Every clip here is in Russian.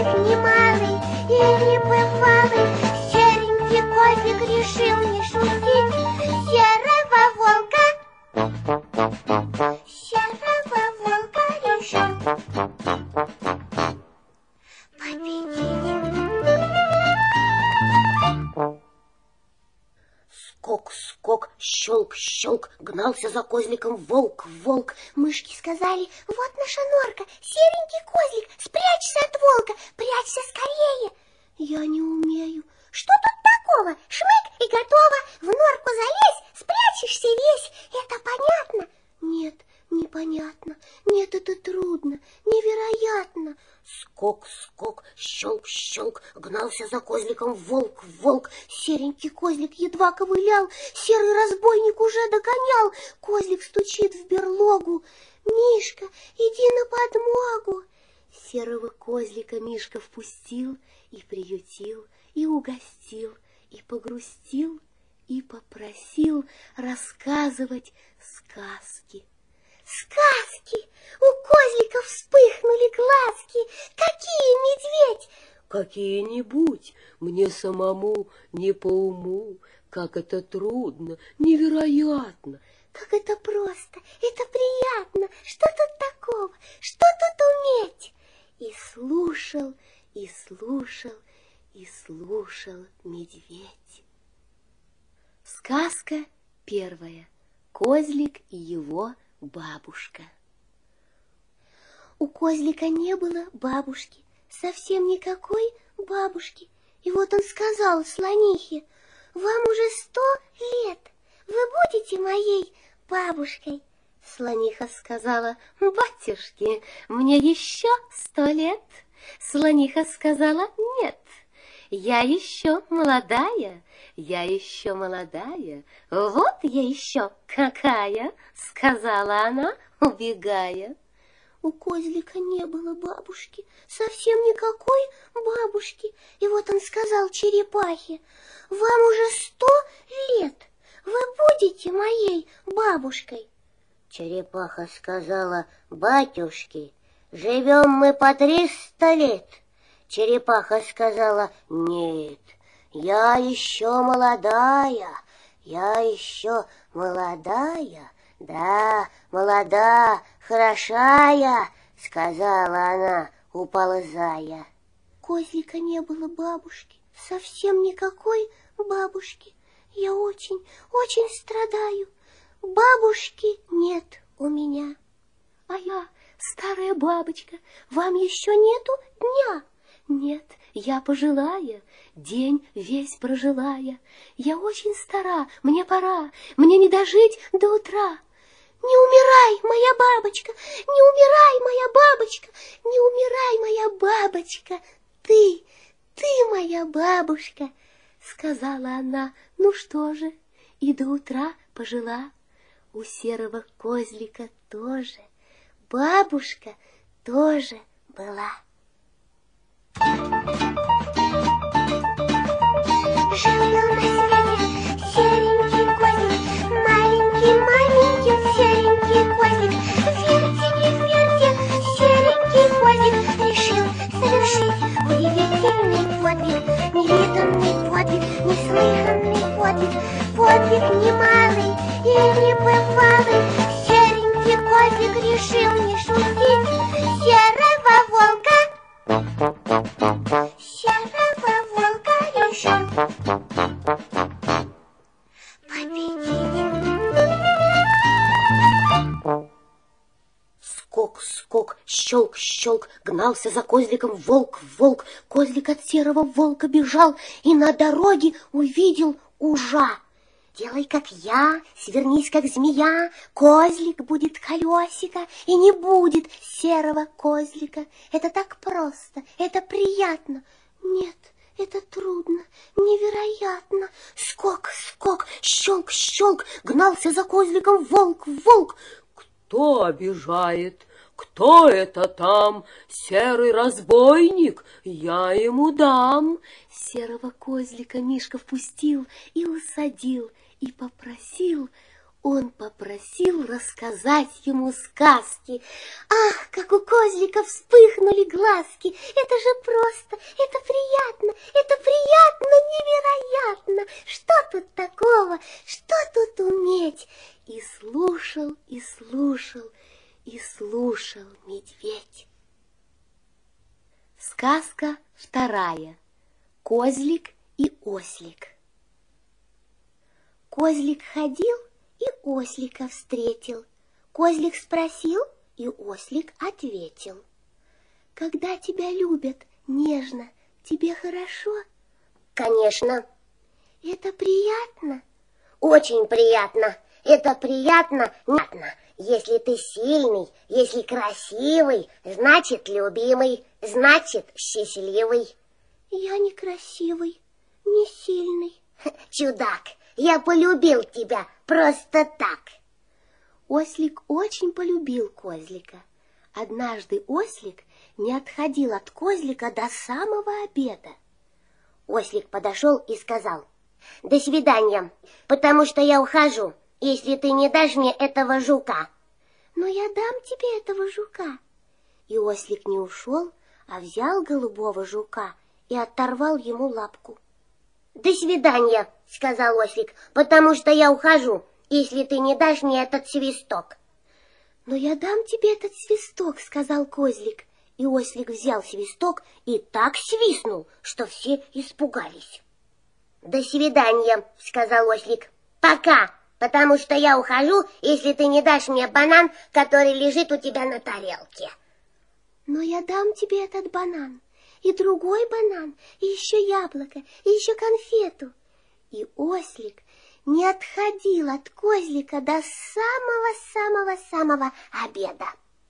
подвиг немалый и небывалый. Серенький козлик решил не шутить. Серого волка решил победить. Скок-скок, щелк-щелк, гнался за козликом волк. Мышки сказали: вот наша норка, серенький козлик, спрячься от волка, прячься скорее. Я не умею. Что тут такого? Шмык и готово. В норку залезь, спрячешься весь. Это понятно? Нет, непонятно. Нет, это трудно, невероятно. Скок-скок, щелк-щелк, гнался за козликом волк. Серенький козлик едва ковылял, серый разбойник уже догонял. Козлик стучит в берлогу: Мишка, иди на подмогу. Серого козлика Мишка впустил и приютил, и угостил, и погрустил, и попросил рассказывать сказки. Сказки! У козлика вспыхнули глазки. Какие, медведь? Какие-нибудь, мне самому не по уму. Как это трудно, невероятно. Как это просто, это приятно. Что тут такого? Что тут уметь? И слушал, и слушал, и слушал медведь. Сказка первая. Козлик и его бабушка. У козлика не было бабушки, совсем никакой бабушки. И вот он сказал слонихе: вам уже 100 лет, вы будете моей бабушкой? Слониха сказала: батюшки, мне еще 100 лет. Слониха сказала: нет, я еще молодая, вот я еще какая, сказала она, убегая. У козлика не было бабушки, совсем никакой бабушки. И вот он сказал черепахе: вам уже 100 лет, вы будете моей бабушкой? Черепаха сказала: батюшки, живем мы по 300 лет. Черепаха сказала: нет, я еще молодая, да, молода, хорошая, сказала она, уползая. Козлика не было бабушки, совсем никакой бабушки. Я очень, очень страдаю. Бабушки нет у меня. А я, старая бабочка, вам еще нету дня? Нет, я пожилая, день весь прожилая. Я очень стара, мне пора, мне не дожить до утра. Не умирай, моя бабочка, не умирай, моя бабочка, не умирай, моя бабочка. Ты моя бабушка, сказала она. Ну что же, и до утра пожила. У серого козлика тоже бабушка тоже была. Жил-был на свете серенький козлик, маленький серенький козлик. Фертик, серенький козлик решил совершить удивительный подвиг, невиданный подвиг, неслыханный подвиг, подвиг немалый и небывалый. Серенький козлик решил не шутить. Серого волка решил победить. Скок-скок, щелк-щелк, гнался за козликом волк. Козлик от серого волка бежал и на дороге увидел ужа. Делай, как я, свернись, как змея, козлик будет колесико, и не будет серого козлика. Это так просто, это приятно. Нет, это трудно, невероятно. Скок-скок, щелк-щелк, гнался за козликом волк. Кто обижает? Кто это там? Серый разбойник? Я ему дам. Серого козлика Мишка впустил и усадил, и попросил Он попросил рассказать ему сказки. Ах, как у козлика вспыхнули глазки! Это же просто, это приятно невероятно! Что тут такого, что тут уметь? И слушал, и слушал, и слушал медведь. Сказка вторая. Козлик и ослик. Козлик ходил и ослика встретил. Козлик спросил, и ослик ответил. Когда тебя любят нежно, тебе хорошо? Конечно. Это приятно? Очень приятно. Это приятно. Если ты сильный, если красивый, значит любимый, значит счастливый. Я не красивый, не сильный. Чудак, я полюбил тебя просто так. Ослик очень полюбил козлика. Однажды ослик не отходил от козлика до самого обеда. Ослик подошел и сказал: до свидания, потому что я ухожу, если ты не дашь мне этого жука. Но я дам тебе этого жука. И ослик не ушел, а взял голубого жука и оторвал ему лапку. До свидания, сказал ослик, потому что я ухожу, если ты не дашь мне этот свисток. Но я дам тебе этот свисток, сказал козлик. И ослик взял свисток и так свистнул, что все испугались. До свидания, сказал ослик. Пока, потому что я ухожу, если ты не дашь мне банан, который лежит у тебя на тарелке. Но я дам тебе этот банан, и другой банан, и еще яблоко, и еще конфету. И ослик не отходил от козлика до самого-самого-самого обеда.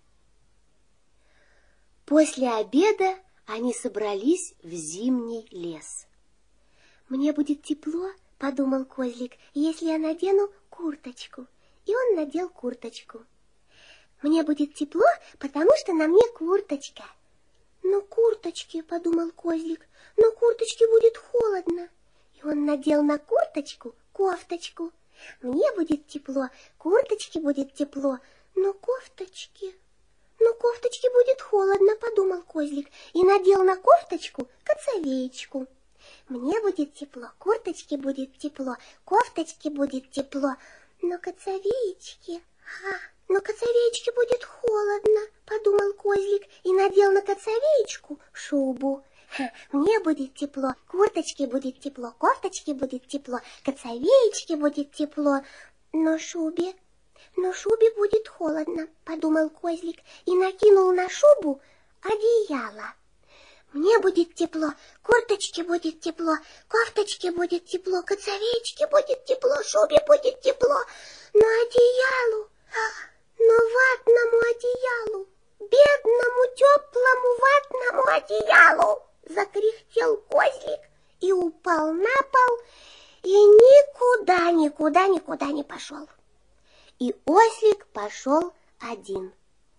После обеда они собрались в зимний лес. «Мне будет тепло, — подумал козлик, — если я надену курточку». И он надел курточку. «Мне будет тепло, потому что на мне курточка». «Но курточке, — подумал козлик, — но курточке будет холодно». И он надел на курточку кофточку. «Мне будет тепло, курточке будет тепло, но кофточке будет холодно», — подумал козлик, и надел на кофточку коцовеечку. «Мне будет тепло, курточке будет тепло, кофточке будет тепло, но коцовеечке будет холодно», — подумал козлик, и надел на коцовеечку шубу. «Мне будет тепло, курточке будет тепло, кофточке будет тепло, коцовеечке будет тепло, но шубе будет холодно», — подумал козлик, и накинул на шубу одеяло. «Мне будет тепло, курточке будет тепло, кофточке будет тепло, коцовеечке будет тепло, шубе будет тепло, но одеялу, но ватному одеялу, бедному теплому ватному одеялу!» Закряхтел козлик и упал на пол, и никуда не пошел. И ослик пошел один.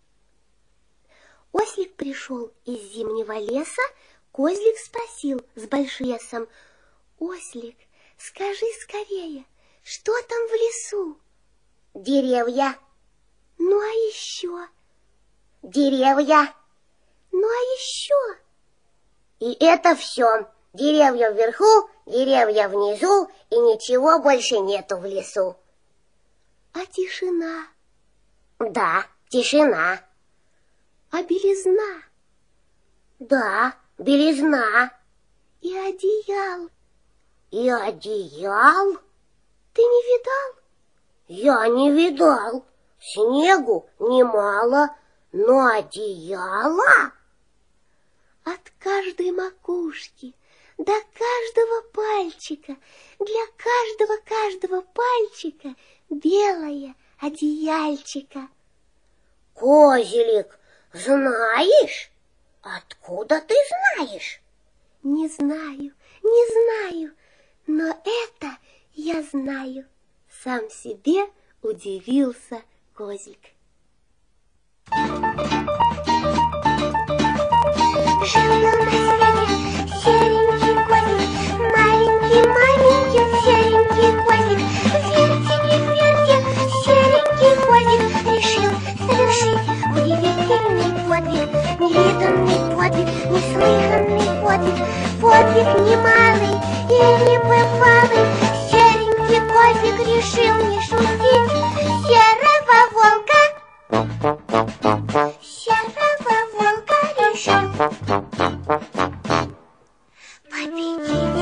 Ослик пришел из зимнего леса, козлик спросил с большесом: «Ослик, скажи скорее, что там в лесу?» «Деревья». «Ну а еще?» «Деревья». «Ну а еще?» «И это все. Деревья вверху, деревья внизу, и ничего больше нету в лесу». «А тишина?» «Да, тишина». «А белизна?» «Да, белизна». «И одеял?» «И одеял?» «Ты не видал?» «Я не видал. Снегу немало, но одеяло...» От каждой макушки до каждого пальчика, для каждого пальчика белое одеяльчика. «Козелик, знаешь? Откуда ты знаешь?» Не знаю, но это я знаю. Сам себе удивился козлик. Жил-был на свете серенький козлик, маленький серенький козлик. Вертик, Подвиг немалый и небывалый. Серенький козлик решил не шутить. Серого волка решил победить.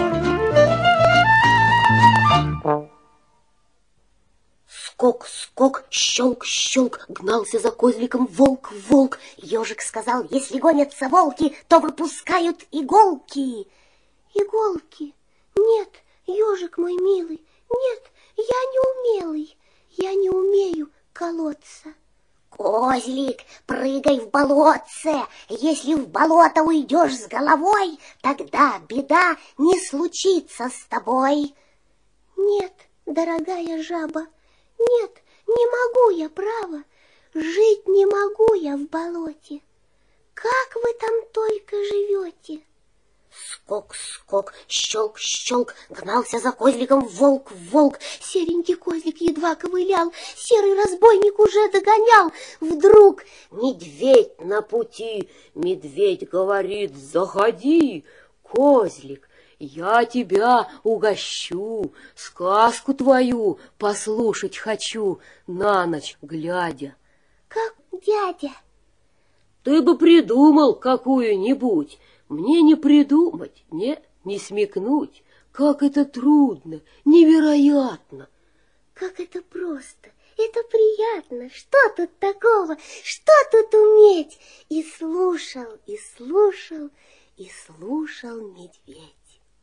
Скок, скок, щелк, щелк, гнался за козликом волк, волк. Ежик сказал, если гонятся волки, то выпускают иголки. Иголки? Нет, ежик мой милый, нет, я не умелый, я не умею колоться. Козлик, прыгай в болотце. Если в болото уйдешь с головой, тогда беда не случится с тобой. Нет, дорогая жаба, нет, не могу я, право, жить не могу я в болоте. Как вы там только живете? Скок, скок, щелк, щелк, гнался за козликом волк, волк. Серенький козлик едва ковылял, серый разбойник уже догонял. Вдруг медведь на пути, медведь говорит, заходи, козлик, я тебя угощу, сказку твою послушать хочу, на ночь глядя. Как дядя? Ты бы придумал какую-нибудь. Мне не придумать, не смекнуть. Как это трудно, невероятно. Как это просто, это приятно. Что тут такого, что тут уметь? И слушал, и слушал, и слушал медведь.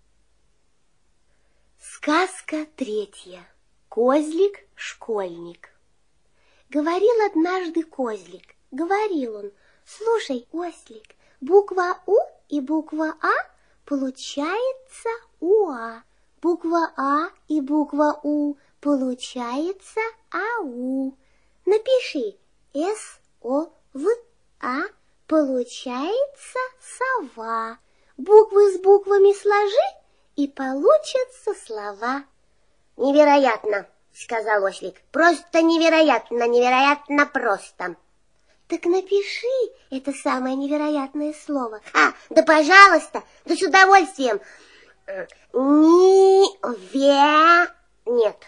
Сказка третья. Козлик-школьник. Говорил однажды козлик, говорил он, слушай, ослик, буква У и буква А получается УА. Буква А и буква У получается АУ. Напиши СОВА, получается сова. Буквы с буквами сложи, и получатся слова. Невероятно, сказал ослик. Просто невероятно, невероятно просто. Так напиши это самое невероятное слово. Да пожалуйста, да с удовольствием. Нет.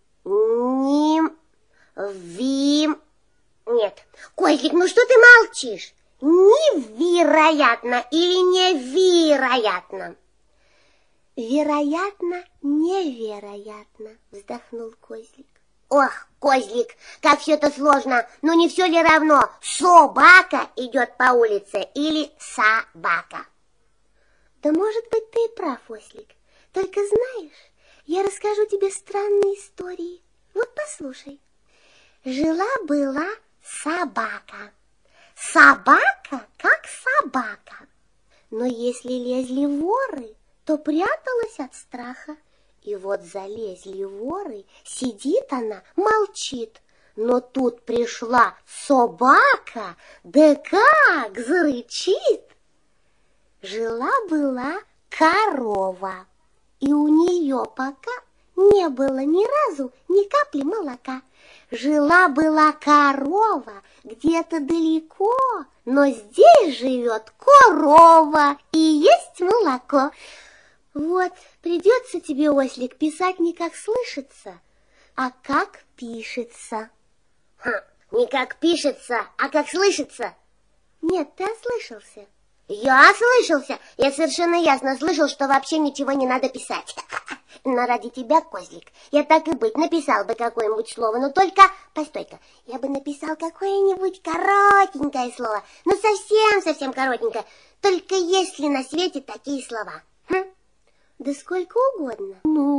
Нет. Козлик, ну что ты молчишь? Невероятно или невероятно? Вероятно, невероятно, вздохнул козлик. Ох, козлик, как все это сложно. Но не все ли равно, собака идет по улице или собака? Да может быть, ты и прав, ослик. Только знаешь, я расскажу тебе странные истории. Вот послушай. Жила-была собака. Собака, как собака. Но если лезли воры, то пряталась от страха. И вот залезли воры, сидит она, молчит. Но тут пришла собака, да как зарычит. Жила-была корова, и у нее пока не было ни разу ни капли молока. Жила-была корова где-то далеко, но здесь живет корова и есть молоко. Вот, придется тебе, ослик, писать не как слышится, а как пишется. Не как пишется, а как слышится. Нет, ты ослышался. Я ослышался. Я совершенно ясно слышал, что вообще ничего не надо писать. Но ради тебя, козлик, я так и быть написал бы какое-нибудь слово, но только, постой-ка, я бы написал какое-нибудь коротенькое слово, ну совсем коротенькое, только если на свете такие слова. Да сколько угодно.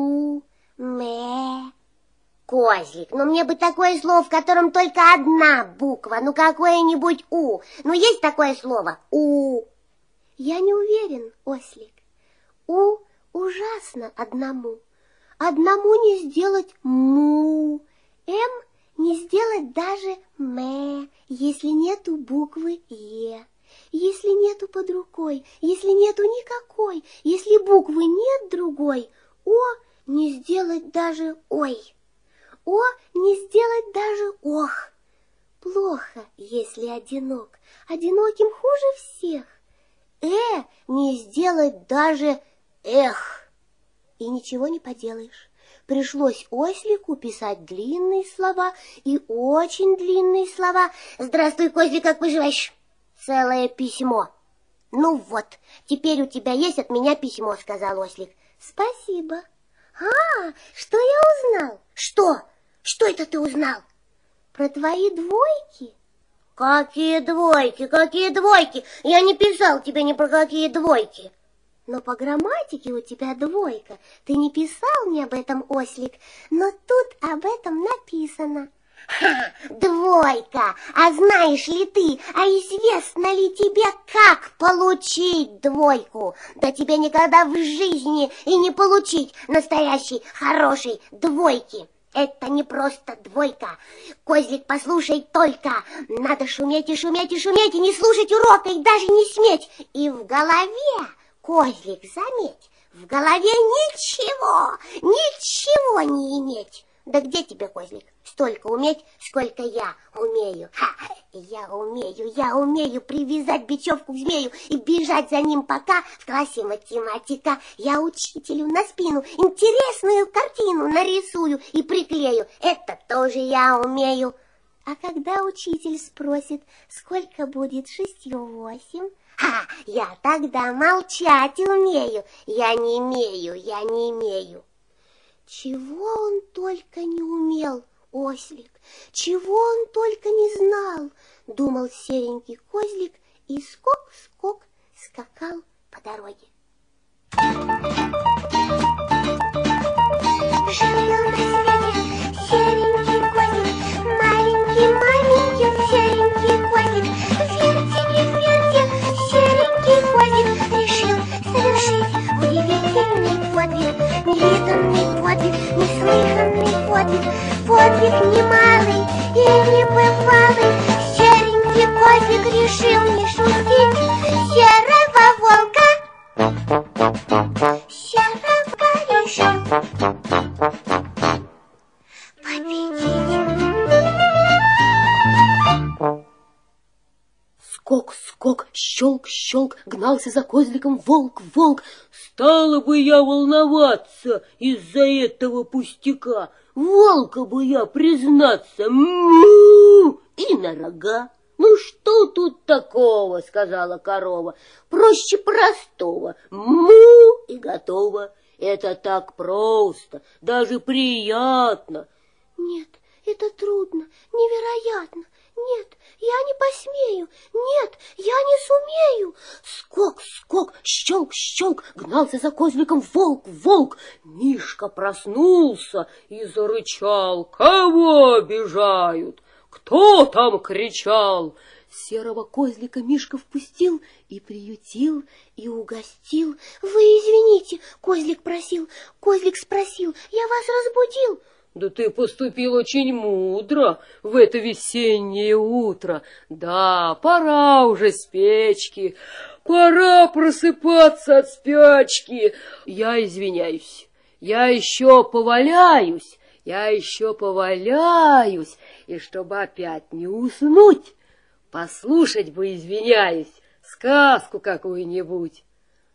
Мэ. Козлик, ну мне бы такое слово, в котором только одна буква, ну какое-нибудь У. Ну есть такое слово? У. Я не уверен, ослик. У ужасно одному. Одному не сделать му. Не сделать даже мэ, если нету буквы Е. Если нету под рукой, если нету никакой, если буквы нет другой, О не сделать даже ой. О не сделать даже ох. Плохо, если одинок. Одиноким хуже всех. не сделать даже «эх». И ничего не поделаешь. Пришлось ослику писать длинные слова и очень длинные слова. «Здравствуй, Козлик, как поживаешь?» Целое письмо. «Ну вот, теперь у тебя есть от меня письмо», — сказал ослик. «Спасибо». Что я узнал? Что? Что это ты узнал? Про твои двойки. Какие двойки? Какие двойки? Я не писал тебе ни про какие двойки. Но по грамматике у тебя двойка. Ты не писал мне об этом, ослик, но тут об этом написано. Двойка! А знаешь ли ты, а известно ли тебе, как получить двойку? Да тебе никогда в жизни и не получить настоящей хорошей двойки. Это не просто двойка. Козлик, послушай только. Надо шуметь и шуметь и шуметь, и не слушать урока, и даже не сметь. И в голове, Козлик, заметь, в голове ничего не иметь. Да где тебе, Козлик, столько уметь, сколько я умею? Я умею привязать бечевку к змею и бежать за ним, пока в классе математика я учителю на спину интересную картину нарисую и приклею. Это тоже я умею. А когда учитель спросит, сколько будет 6 8, я тогда молчать умею. Я не имею. Чего он только не умел, ослик, чего он только не знал, думал серенький козлик и скок-скок скакал по дороге. Жил на свете серенький козлик, маленький маменький серенький козлик. Вертик, серенький козлик решил совершить удивительный подвиг, невиданный подвиг, неслыханный подвиг, подвиг немалый и небывалый. Серенький козлик решил не шутить, серого решил победить. Скок-скок, щелк-щелк, гнался за козликом волк. Стала бы я волноваться из-за этого пустяка. Волка бы я, признаться, му и на рога. Ну что тут такого, сказала корова, проще простого, му и готово. Это так просто, даже приятно. Нет, это трудно, невероятно. Нет, я не посмею. Нет, я не сумею. Скок-скок, щелк-щелк, гнался за козликом волк. Мишка проснулся и зарычал. Кого обижают? Кто там кричал? Серого козлика Мишка впустил и приютил, и угостил. Вы извините, козлик просил, козлик спросил, я вас разбудил. Да ты поступил очень мудро в это весеннее утро. Да, пора уже с печки, пора просыпаться от спячки. Я извиняюсь, я еще поваляюсь, и чтобы опять не уснуть, послушать бы, извиняюсь, сказку какую-нибудь.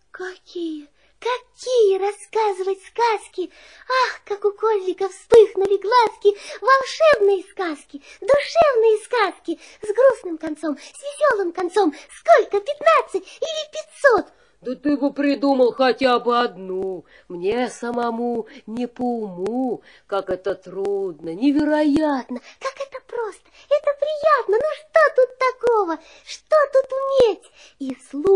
Какие рассказывать сказки? Ах, как у козлика вспыхнули глазки! Волшебные сказки, душевные сказки, с грустным концом, с веселым концом. Сколько, 15 или 500? Да ты бы придумал хотя бы одну. Мне самому не по уму. Как это трудно, невероятно. Как это просто, это приятно. Ну что тут такого? Что тут уметь? И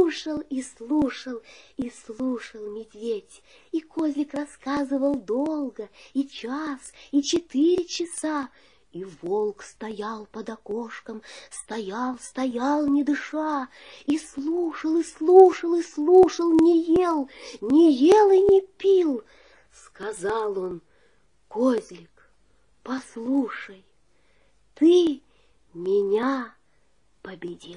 слушал медведь. И козлик рассказывал долго, и час, и 4 часа. И волк стоял под окошком, стоял, не дыша, и слушал, не ел и не пил. Сказал он: козлик, послушай, ты меня победил.